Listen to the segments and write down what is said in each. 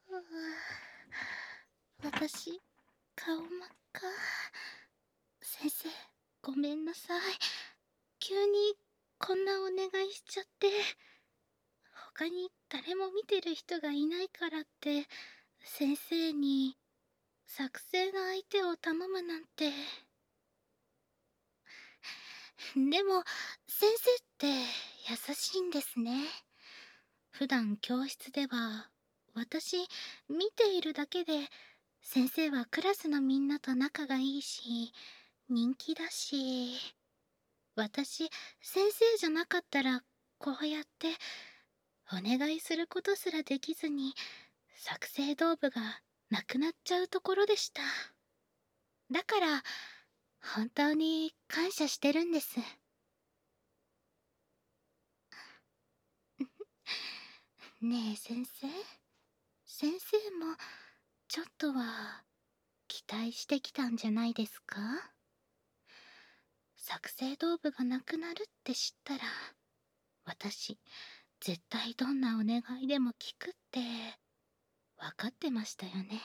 私、顔真っ赤。先生、ごめんなさい。急にこんなお願いしちゃって。他に誰も見てる人がいないからって、先生に作成の相手を頼むなんて。でも、先生って優しいんですね。普段教室では、私、見ているだけで、先生はクラスのみんなと仲がいいし、人気だし、私、先生じゃなかったら、こうやって、お願いすることすらできずに、作成道具がなくなっちゃうところでした。だから、本当に感謝してるんです。ねえ先生、先生もちょっとは期待してきたんじゃないですか？作成道具がなくなるって知ったら、私絶対どんなお願いでも聞くって分かってましたよね。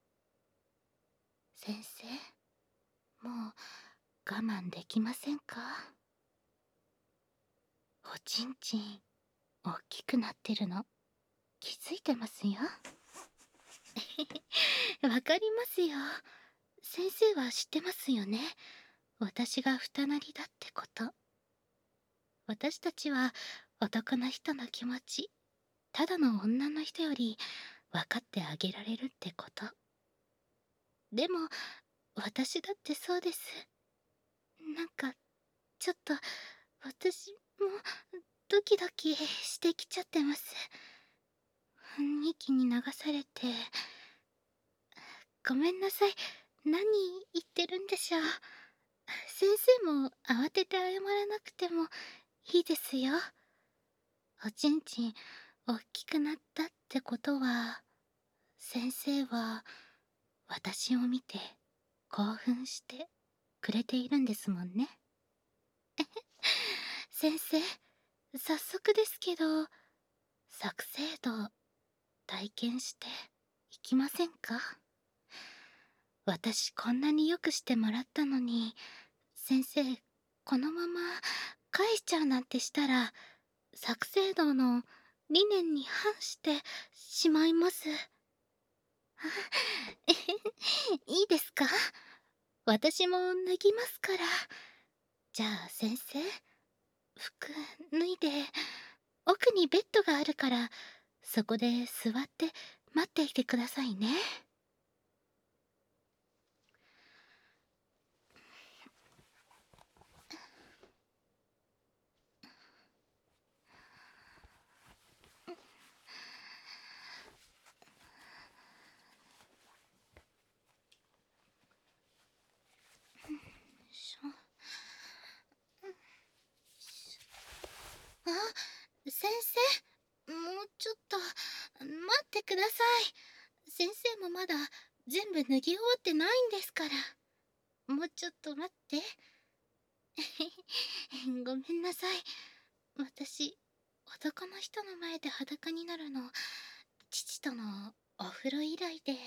先生、もう我慢できませんか？おちんちん大きくなってるの気づいてますよ。わかりますよ。先生は知ってますよね。私が二なりだってこと。私たちは男の人の気持ち、ただの女の人より分かってあげられるってこと。でも、私だってそうです。なんか、ちょっと、私もドキドキしてきちゃってます。雰囲気に流されて。ごめんなさい。何言ってるんでしょう。先生も慌てて謝らなくてもいいですよ。おちんちん大きくなったってことは、先生は私を見て興奮してくれているんですもんね。先生、早速ですけど、作成度体験していきませんか？私こんなによくしてもらったのに、先生、このまま返しちゃうなんてしたら、作成道の理念に反してしまいます。いいですか？私も脱ぎますから。じゃあ先生、服脱いで、奥にベッドがあるから、そこで座って待っていてくださいね。しょあ、先生、もうちょっと待ってください。先生もまだ全部脱ぎ終わってないんですから。もうちょっと待って。ごめんなさい。私、男の人の前で裸になるの、父とのお風呂以来で。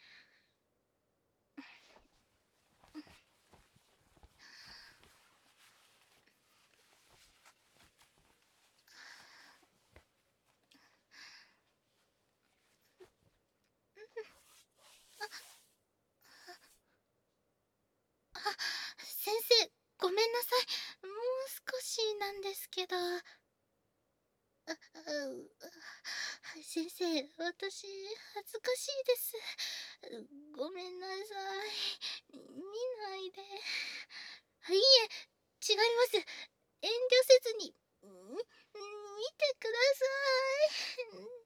あ、先生、ごめんなさい。もう少しなんですけど。先生、私、恥ずかしいです。ごめんなさい。見ないで。いえ、違います。遠慮せずに、見てください。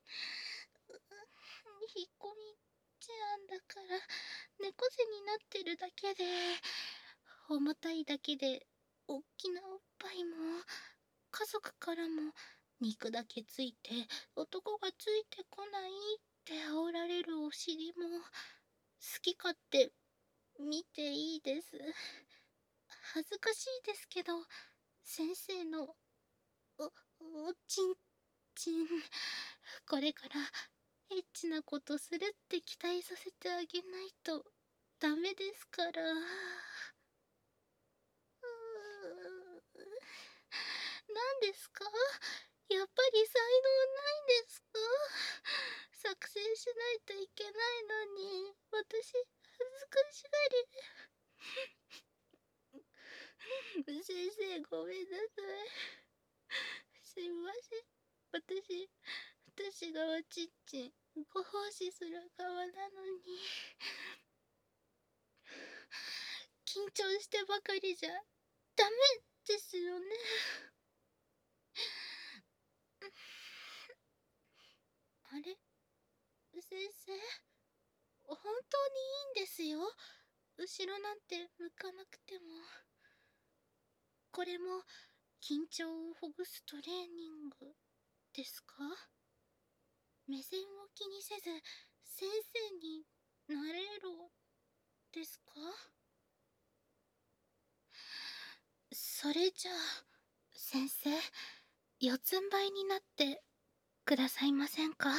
引っ込み思案だから、猫背になってるだけで、重たいだけで、おっきなおっぱいも、家族からも、肉だけついて、男がついてこないって煽られるお尻も、好き勝手、見ていいです。恥ずかしいですけど、先生の、おちんちん、これからエッチなことするって期待させてあげないとダメですから。何ですか？やっぱり才能ないんですか？作成しないといけないのに、私、恥ずかしがり。先生、ごめんなさい。すいません。私がおちっちん、ご奉仕する側なのに。緊張してばかりじゃ、ダメですよね。あれ？先生、本当にいいんですよ。後ろなんて向かなくても。これも緊張をほぐすトレーニングですか？目線を気にせず先生になれろですか？それじゃあ先生、四つん這いになってくださいませんか？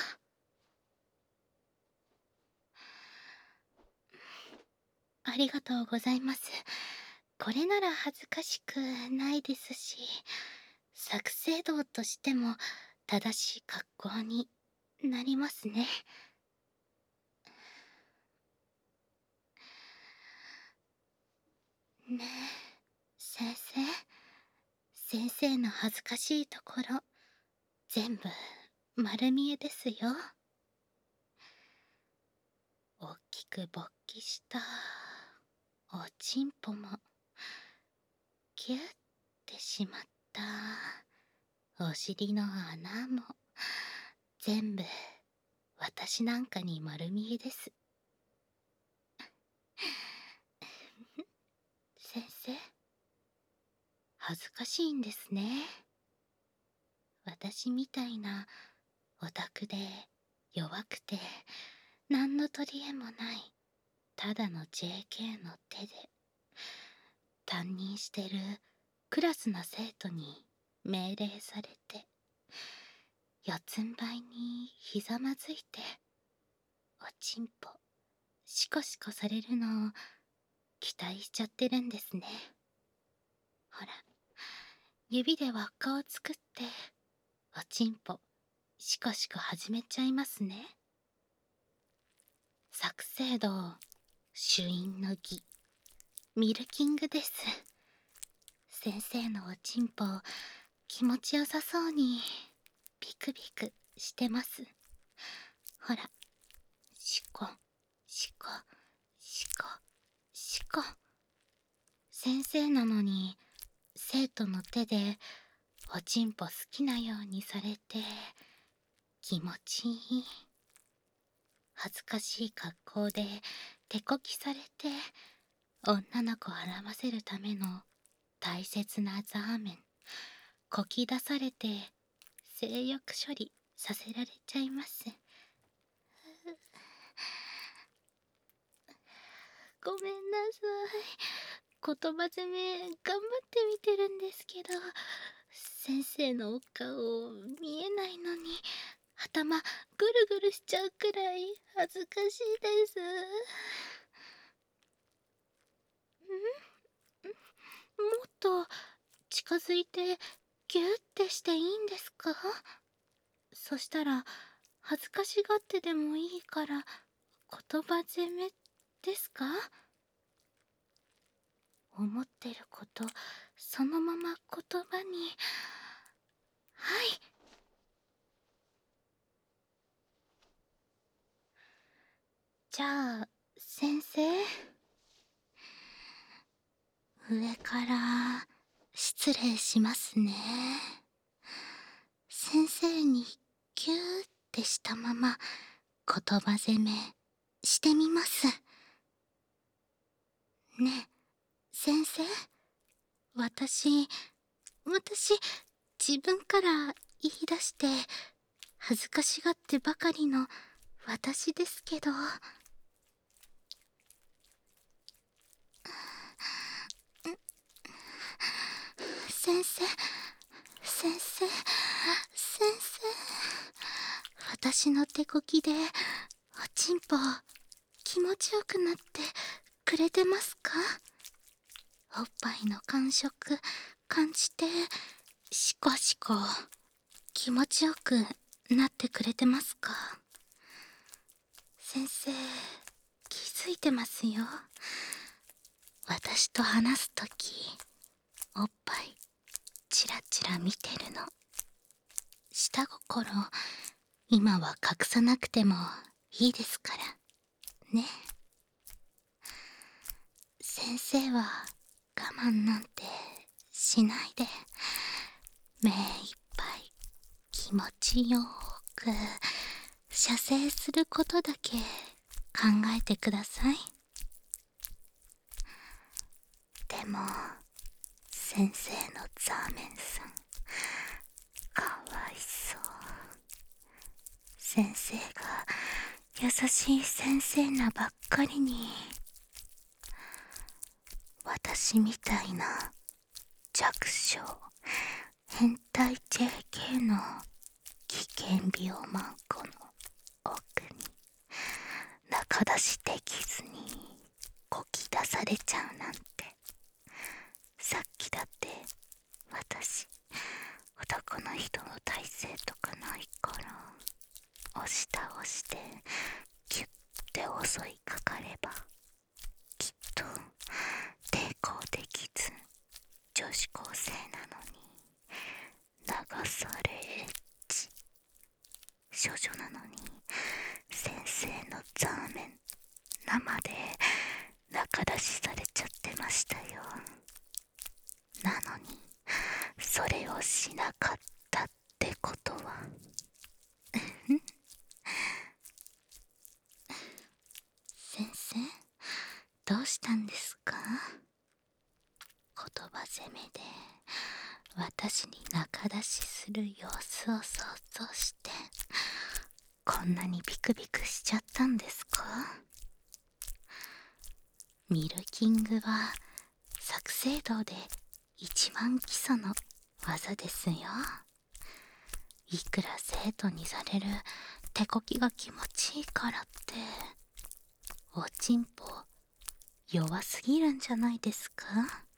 ありがとうございます。これなら恥ずかしくないですし、作成道としても正しい格好になりますね。ねえ、先生。先生の恥ずかしいところ、全部丸見えですよ。おっきく勃起したおちんぽも、キュッてしまったお尻の穴も、全部私なんかに丸見えです。先生、恥ずかしいんですね。私みたいなオタクで弱くて何の取り柄もないただの JK の手で担任してるクラスの生徒に命令されて四つん這いにひざまずいておちんぽシコシコされるのを期待しちゃってるんですね。ほら、指で輪っかを作っておちんぽシコシコ始めちゃいますね。作成道主因の儀ミルキングです。先生のおちんぽ気持ちよさそうにピクピクしてます。ほら、シコシコシコシコ。先生なのに生徒の手でおちんぽ好きなようにされて気持ちいい。恥ずかしい格好で手こきされて女の子を表せるための大切なザーメンこき出されて性欲処理させられちゃいます。ごめんなさい。言葉攻め頑張ってみてるんですけど、先生のお顔見えないのに頭ぐるぐるしちゃうくらい恥ずかしいです。もっと近づいてギュッてしていいんですか？そしたら恥ずかしがってでもいいから言葉攻めですか？思ってることそのまま言葉に。はい。じゃあ先生、上から失礼しますね。先生にギューってしたまま言葉攻めしてみます。ねえ先生、私自分から言い出して恥ずかしがってばかりの私ですけど。先生先生先生、 私の手こきでおちんぽ気持ちよくなってくれてますか？おっぱいの感触感じてシコシコ気持ちよくなってくれてますか？先生、気づいてますよ。私と話すときおっぱいチラチラ見てるの。下心今は隠さなくてもいいですからね。先生は我慢なんてしないで、目いっぱい気持ちよく射精することだけ考えてください。でも先生のザーメンさんかわいそう。先生が優しい先生なばっかりに、私みたいな弱小変態 JK の危険病マンコの奥に仲出しできずにこき出されちゃうなんて。さっきだって私男の人の体勢とかないから押し倒してキュッて襲いかかればきっと抵抗できず、女子高生なのに流されエッチ、処女なのに先生のザーメン生で仲出しされちゃってましたよ。なのにそれをしなかったってことは先生、どうしたんですか？言葉攻めで私に仲出しする様子を想像してこんなにビクビクしちゃったんですか？ミルキングは作成道で一番基礎の技ですよ。いくら生徒にされる手こきが気持ちいいからっておちんぽ弱すぎるんじゃないですか？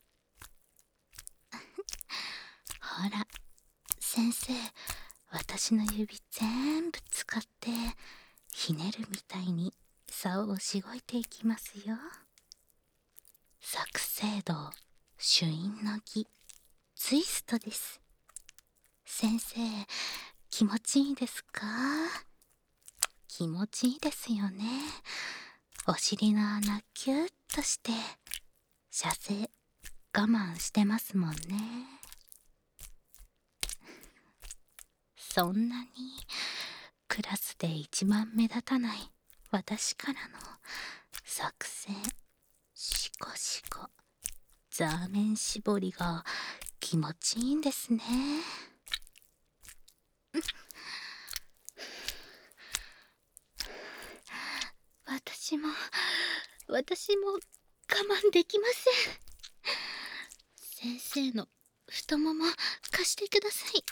ほら先生、私の指全部使ってひねるみたいに竿をしごいていきますよ。作成道主因の儀ツイストです。先生、気持ちいいですか？気持ちいいですよね。お尻の穴キュッとして射精我慢してますもんね。そんなにクラスで一番目立たない私からの作戦シコシコザーメン絞りが気持ちいいんですね。私も我慢できません。先生の太もも貸してください。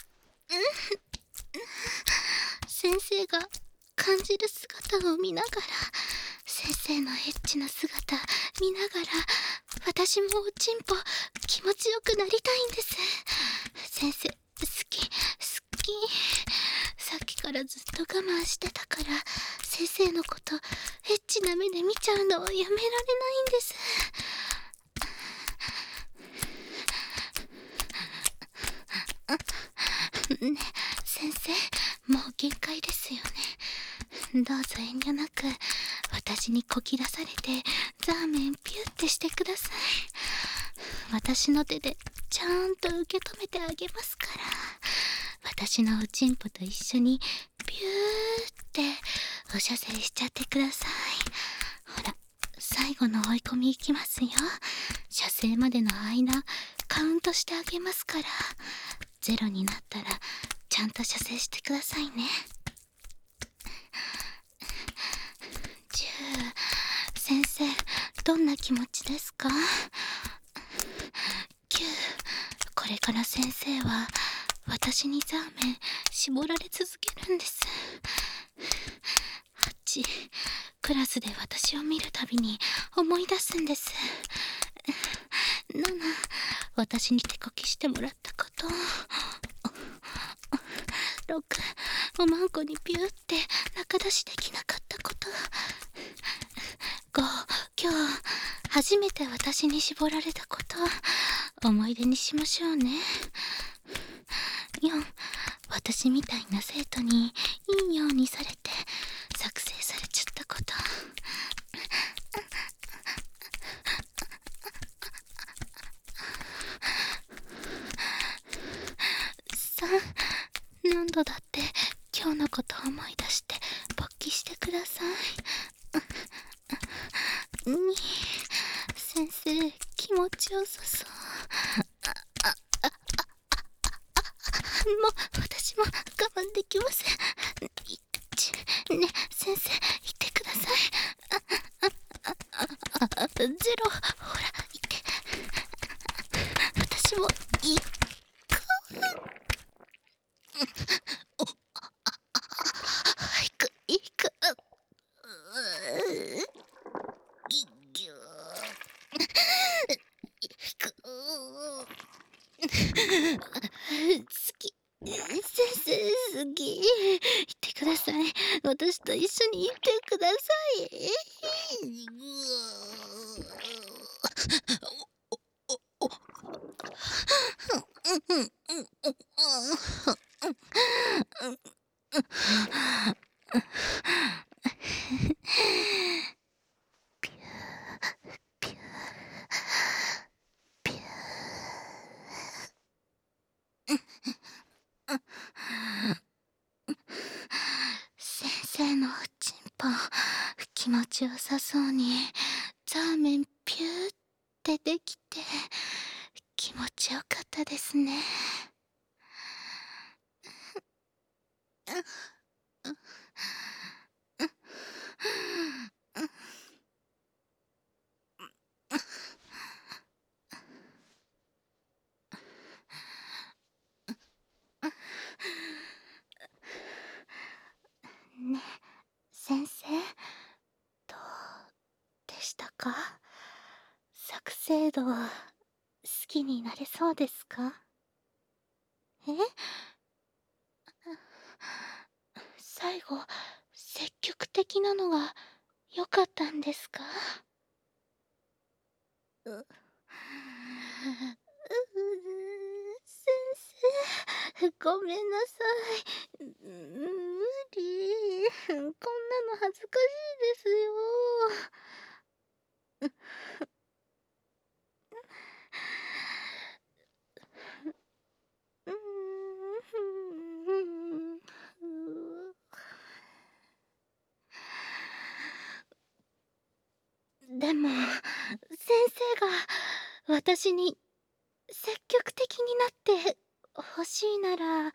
先生が感じる姿を見ながら、先生のエッチな姿見ながら、私もおちんぽ気持ちよくなりたいんです。先生、好き。さっきからずっと我慢してたから、先生のことエッチな目で見ちゃうのはやめられないんです。ね、先生、もう限界ですよね。どうぞ遠慮なく私にこき出されてザーメンピュッてしてください。私の手でちゃんと受け止めてあげますから。私のおちんぽと一緒にピューってお射精しちゃってください。ほら、最後の追い込みいきますよ。射精までの間カウントしてあげますから、0になったらちゃんと射精してくださいね。10。先生、どんな気持ちですか？9。これから先生は私にザーメン絞られ続けるんです。 私、クラスで私を見るたびに思い出すんです。ナナ、私に手こきしてもらったこと。6、おまんこにピューって仲出しできなかったこと。5、今日初めて私に絞られたこと。思い出にしましょうね。4、私みたいな生徒にいいようにされて作成されちゃったこと。3、何度だって今日のこと思い出して勃起してください。2、先生気持ちよさそう。もう私も我慢できません。1、ね、先生言ってください。0、ほら言って。私も行く。行く行く。ぎぎゅ行く。好き。先生好き。言ってください。私と一緒にいてください。先生のチンポ気持ちよさそうにザーメンピューってできて気持ちよかったですね。ね、先生どうでしたか？作成度好きになれそうですか？え？最後積極的なのが良かったんですか？う先生ごめんなさい。無理。こんなの恥ずかしいですよ。でも先生が私に積極的になってほしいなら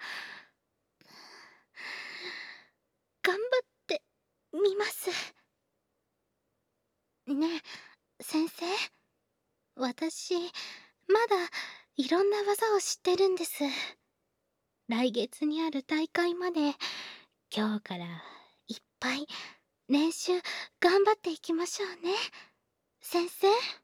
頑張ってみます。ねえ先生、私まだいろんな技を知ってるんです。来月にある大会まで今日からいっぱい練習頑張っていきましょうね先生。